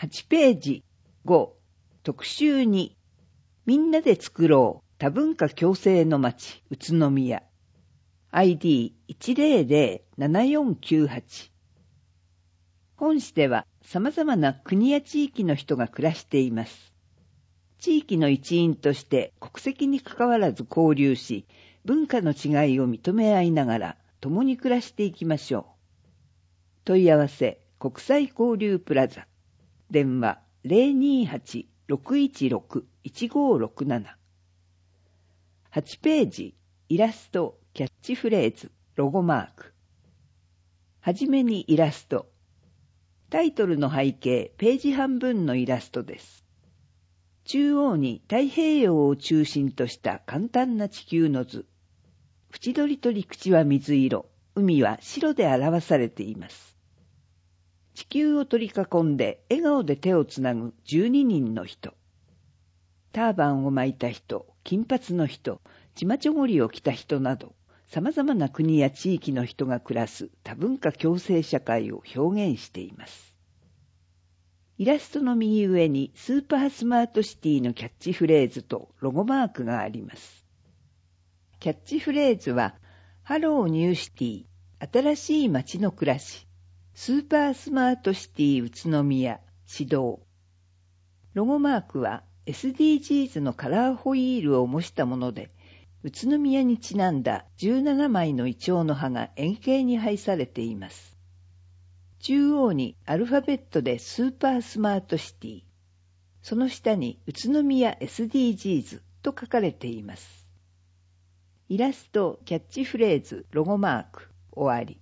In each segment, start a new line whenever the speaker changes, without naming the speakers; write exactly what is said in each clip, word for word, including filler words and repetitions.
はちページご、特集に、みんなで作ろう多文化共生の街宇都宮 アイディーいちゼロゼロ ななよんきゅうはち。 本市では様々な国や地域の人が暮らしています。地域の一員として国籍に関わらず交流し、文化の違いを認め合いながら共に暮らしていきましょう。問い合わせ国際交流プラザ、電話 ゼロにはち ろくいちろく いちごろくなな。はちページイラストキャッチフレーズロゴマーク。はじめにイラスト。タイトルの背景ページ半分のイラストです。中央に太平洋を中心とした簡単な地球の図。縁取りと陸地は水色、海は白で表されています。地球を取り囲んで笑顔で手をつなぐじゅうににんの人。ターバンを巻いた人、金髪の人、チマチョゴリを着た人など、様々な国や地域の人が暮らす多文化共生社会を表現しています。イラストの右上にスーパースマートシティのキャッチフレーズとロゴマークがあります。キャッチフレーズは、ハローニューシティ、新しい街の暮らし、スーパースマートシティ宇都宮、指導。ロゴマークは エスディージーズ のカラーホイールを模したもので、宇都宮にちなんだじゅうななまいのイチョウの葉が円形に配されています。中央にアルファベットでスーパースマートシティ、その下に宇都宮 エスディージーズ と書かれています。イラスト、キャッチフレーズ、ロゴマーク、終わり。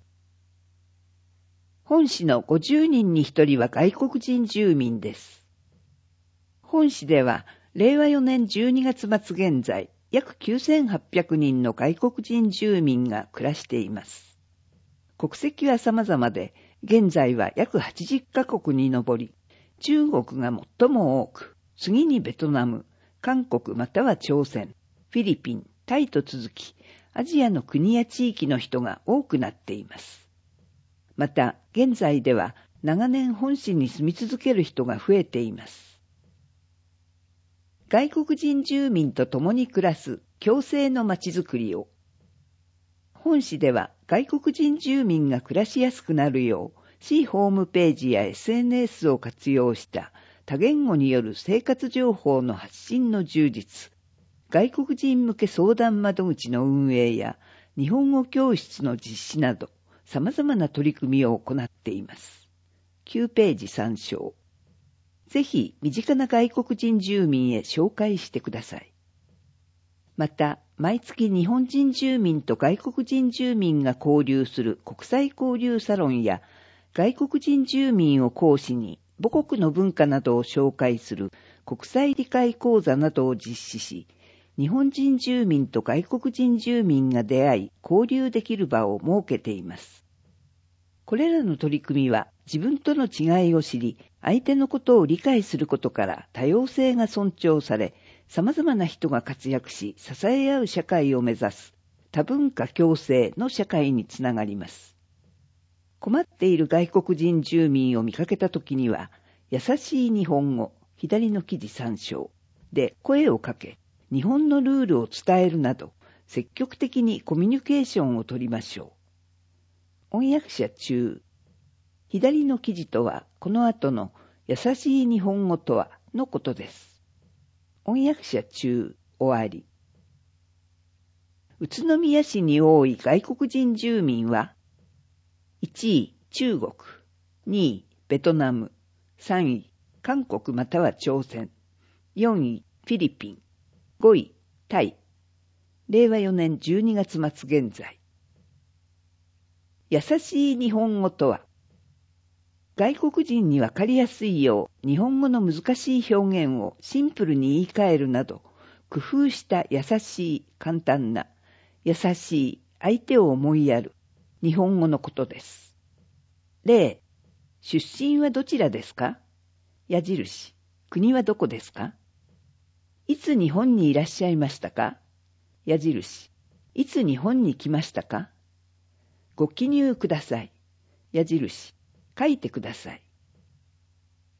本市のごじゅうにんにひとりは外国人住民です。本市では、れいわよねんじゅうにがつ末現在、約きゅうせんはっぴゃくにんの外国人住民が暮らしています。国籍は様々で、現在は約はちじゅっかこくに上り、中国が最も多く、次にベトナム、韓国または朝鮮、フィリピン、タイと続き、アジアの国や地域の人が多くなっています。また、現在では長年本市に住み続ける人が増えています。外国人住民と共に暮らす共生のまちづくりを。本市では外国人住民が暮らしやすくなるよう、市ホームページや エスエヌエス を活用した多言語による生活情報の発信の充実、外国人向け相談窓口の運営や日本語教室の実施など、様々な取り組みを行っています。きゅうページ参照。ぜひ身近な外国人住民へ紹介してください。また、毎月日本人住民と外国人住民が交流する国際交流サロンや、外国人住民を講師に母国の文化などを紹介する国際理解講座などを実施し、日本人住民と外国人住民が出会い交流できる場を設けています。これらの取り組みは自分との違いを知り、相手のことを理解することから多様性が尊重され、様々な人が活躍し、支え合う社会を目指す多文化共生の社会につながります。困っている外国人住民を見かけたときには、優しい日本語、左の記事参照で声をかけ、日本のルールを伝えるなど、積極的にコミュニケーションを取りましょう。翻訳者中。左の記事とは、この後の優しい日本語とはのことです。翻訳者中、終わり。宇都宮市に多い外国人住民は、いちい中国、にいベトナム、さんい韓国または朝鮮、よんいフィリピン、ごいタイ。れいわよねんじゅうにがつ末現在。優しい日本語とは、外国人にわかりやすいよう日本語の難しい表現をシンプルに言い換えるなど、工夫した優しい、簡単な、優しい、相手を思いやる日本語のことです。例、出身はどちらですか？矢印、国はどこですか？いつ日本にいらっしゃいましたか？矢印、いつ日本に来ましたか？ご記入ください。矢印、書いてください。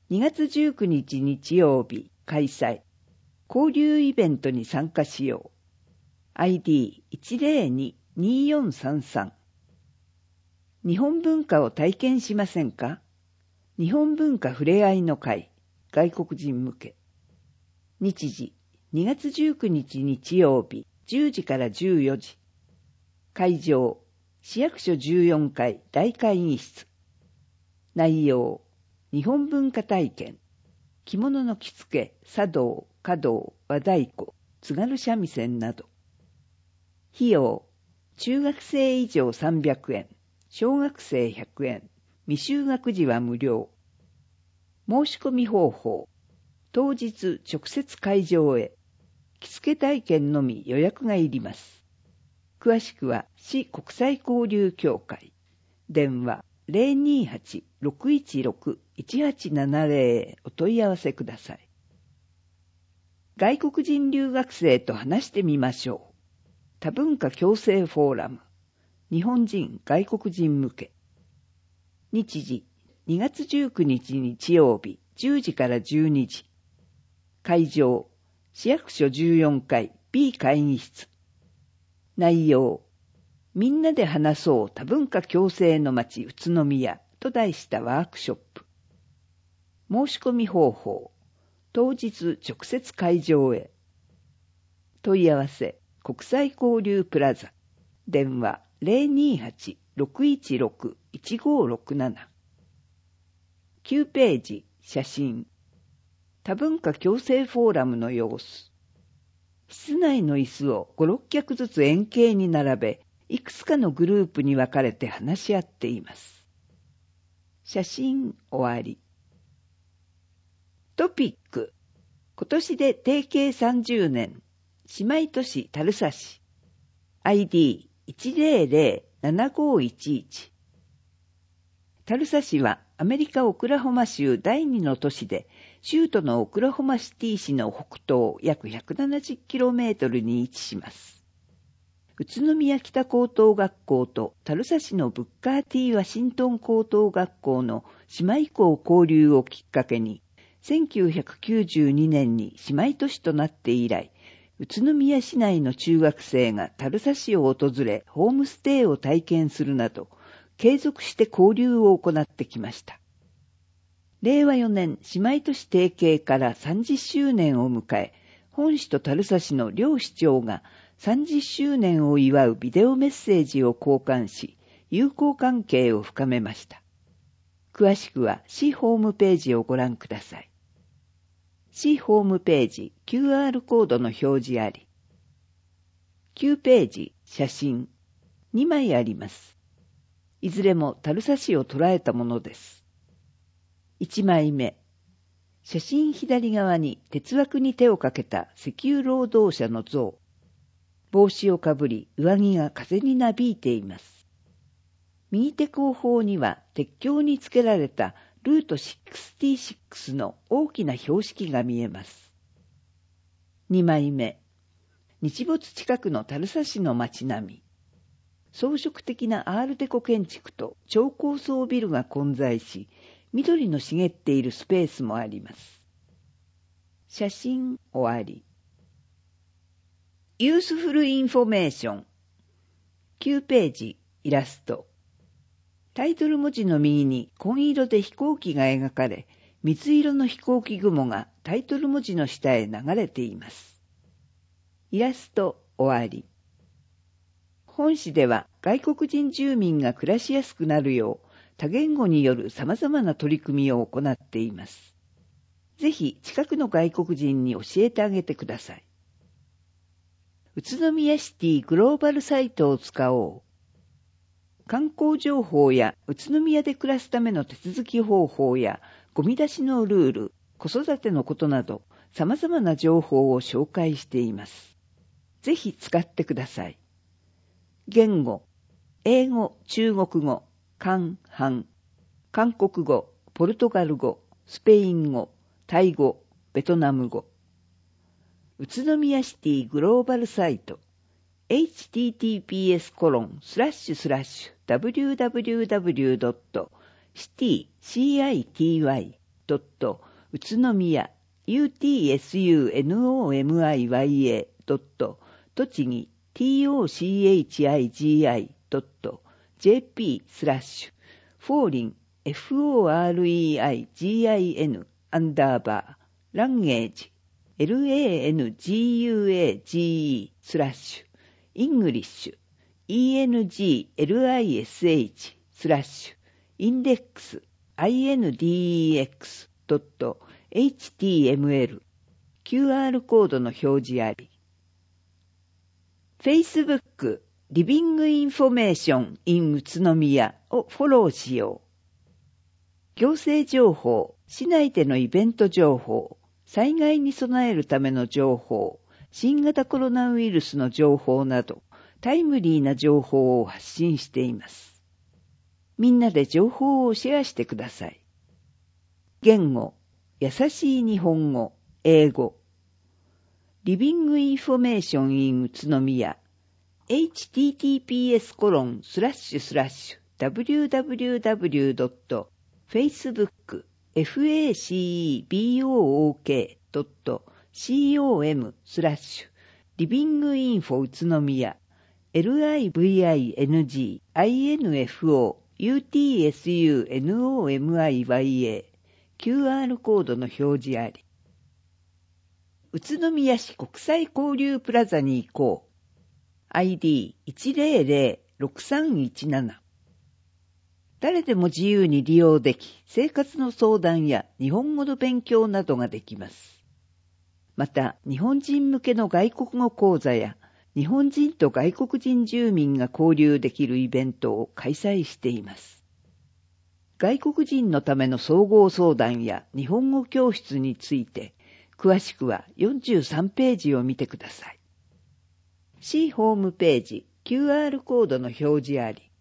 にがつじゅうくにち日曜日開催。交流イベントに参加しよう。アイディーいちゼロに にーよんさんさん。日本文化を体験しませんか？日本文化ふれあいの会、外国人向け。日時、にがつじゅうくにち日曜日、じゅうじからじゅうよじ。会場、市役所じゅうよんかい大会議室。内容、日本文化体験、着物の着付け、茶道、華道、和太鼓、津軽三味線など。費用、中学生以上さんびゃくえん、小学生ひゃくえん、未就学児は無料。申し込み方法、当日直接会場へ、着付け体験のみ予約がいります。詳しくは市国際交流協会、電話 ゼロにーはち ろくいちろく いちはちななゼロ へお問い合わせください。外国人留学生と話してみましょう。多文化共生フォーラム、日本人外国人向け。日時、にがつじゅうくにち日曜日じゅうじからじゅうにじ。会場、市役所じゅうよんかい B 会議室。内容、みんなで話そう多文化共生の街宇都宮と題したワークショップ。申し込み方法、当日直接会場へ。問い合わせ、国際交流プラザ、電話 ゼロにーはち ろくいちろく いちごろくなな。きゅうページ、写真。多文化共生フォーラムの様子。室内の椅子をご、ろっきゃくずつ円形に並べ、いくつかのグループに分かれて話し合っています。写真終わり。トピック。今年で提携さんじゅうねん。姉妹都市樽佐市。アイディーいちゼロゼロ ななごいちいち。樽佐市はアメリカオクラホマ州だいにの都市で、州都のオクラホマシティ市の北東約 ひゃくななじゅっキロメートル に位置します。宇都宮北高等学校と樽佐市のブッカー T ワシントン高等学校の姉妹校交流をきっかけに、せんきゅうひゃくきゅうじゅうにねんに姉妹都市となって以来、宇都宮市内の中学生が樽佐市を訪れ、ホームステイを体験するなど、継続して交流を行ってきました。れいわよねん姉妹都市提携からさんじゅっしゅうねんを迎え、本市と樽佐市の両市長がさんじゅっしゅうねんを祝うビデオメッセージを交換し、友好関係を深めました。詳しくは市ホームページをご覧ください。市ホームページ キューアール コードの表示あり。きゅうページ写真にまいあります。いずれも樽佐市を捉えたものです。いちまいめ。写真左側に鉄枠に手をかけた石油労働者の像。帽子をかぶり上着が風になびいています。右手後方には鉄橋につけられたルートろくじゅうろくの大きな標識が見えます。にまいめ。日没近くの樽佐市の街並み。装飾的なアールデコ建築と超高層ビルが混在し、緑の茂っているスペースもあります。写真終わり。ユースフルインフォメーション。きゅうページイラスト。タイトル文字の右に紺色で飛行機が描かれ、水色の飛行機雲がタイトル文字の下へ流れています。イラスト終わり。本市では外国人住民が暮らしやすくなるよう多言語による様々な取り組みを行っています。ぜひ近くの外国人に教えてあげてください。宇都宮シティグローバルサイトを使おう。観光情報や宇都宮で暮らすための手続き方法やゴミ出しのルール、子育てのことなど様々な情報を紹介しています。ぜひ使ってください。言語、英語、中国語、韓、韓、韓国語、ポルトガル語、スペイン語、タイ語、ベトナム語。宇都宮シティグローバルサイト エイチティーティーピーエスコロンスラッシュスラッシュダブリューダブリューダブリュードットシティ宇都宮 ユーティーエスユーエヌオーエムアイワイエー 栃木 ティーオーシーエイチアイジーアイ ジェーピー スラッシュフォーリン エフオーアールイーアイジーアイエヌ アンダーバーランゲージ エルエーエヌジーユーエージーイー スラッシュイングリッシュ イーエヌジーエルアイエスエイチ スラッシュインデックス アイエヌディーエックス エイチティーエムエル キューアール コードの表示あり。Facebook リビングインフォメーション in 宇都宮をフォローしよう。行政情報、市内でのイベント情報、災害に備えるための情報、新型コロナウイルスの情報など、タイムリーな情報を発信しています。みんなで情報をシェアしてください。言語、優しい日本語、英語。リビングインフォメーション in 宇都宮 エイチティーティーピーエスコロンスラッシュスラッシュダブリューダブリューダブリュードットフェイスブック フェイスブック ドット コム スラッシュリビングインフォ宇都宮 リビングインフォ ユーティーエスユーエヌオーエムアイワイエー キューアール コードの表示あり。宇都宮市国際交流プラザに行こう。アイディーいちゼロゼロろくさんいちなな。誰でも自由に利用でき、生活の相談や日本語の勉強などができます。また、日本人向けの外国語講座や、日本人と外国人住民が交流できるイベントを開催しています。外国人のための総合相談や日本語教室について、詳しくはよんじゅうさんページを見てください。市ホームページ キューアール コードの表示あり。